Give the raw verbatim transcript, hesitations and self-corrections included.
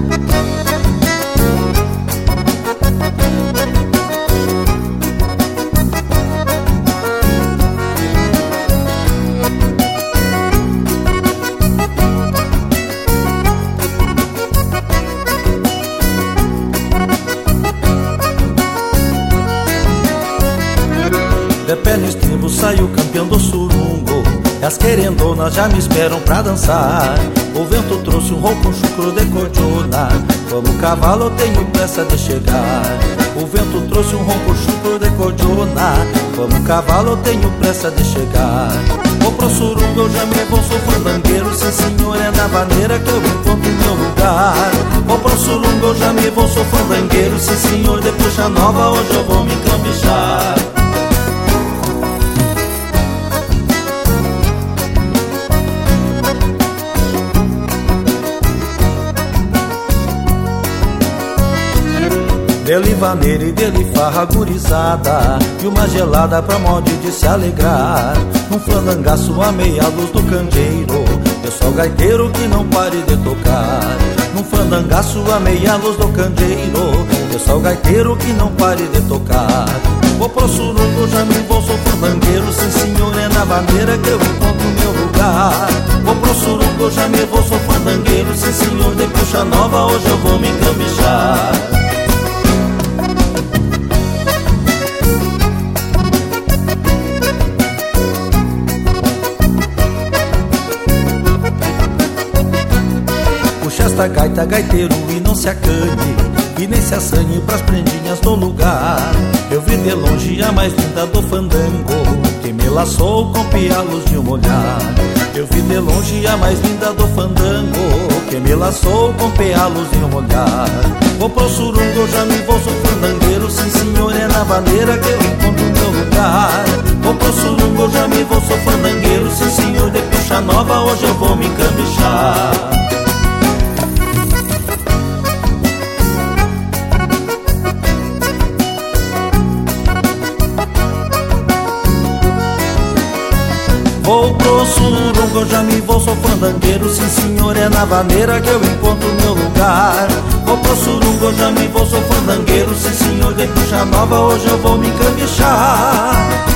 De pé no estribo saiu campeão do surungo, e as querendonas já me esperam pra dançar. O vento trouxe um rouco, um chucro de cordiona, como cavalo eu tenho pressa de chegar. O vento trouxe um ronco, um chucro de cordiona, como cavalo eu tenho pressa de chegar. Vou pro surungo, eu já me vou, sou fandangueiro, sim senhor, é na maneira que eu encontro meu lugar. Vou pro surungo, eu já me vou, sou fandangueiro, sim senhor, de puxa nova hoje eu vou me encambichar. Dele vaneira e dele farra gurizada, e uma gelada pra modo de se alegrar. Num fandangaço a meia luz do candeeiro, eu sou gaiteiro que não pare de tocar. Num fandangaço a meia luz do candeeiro, eu sou gaiteiro que não pare de tocar. Vou pro surungo, já me vou, sou fandangueiro, sim senhor, é na maneira que eu encontro meu lugar. Vou pro surungo, já me vou, sou fandangueiro, sim senhor, de puxa nova hoje eu vou me encambichar. Esta gaita, gaiteiro, e não se acanhe, e nem se assanhe pras prendinhas do lugar. Eu vi de longe a mais linda do fandango, que me laçou com pialos de um olhar. Eu vi de longe a mais linda do fandango, que me laçou com pialos de um olhar. Vou pro surungo, já me vou, sou fandangueiro, sim senhor, é na maneira que eu encontro meu lugar. Vou pro surungo, já me vou, sou fandangueiro, sim senhor, de puxa nova hoje eu vou me encambichar. Vou pro surungo, eu já me vou, sou fandangueiro, sim senhor, é na maneira que eu encontro meu lugar. Vou pro surungo, eu já me vou, sou fandangueiro, sim senhor, de puxa nova hoje eu vou me encambichar.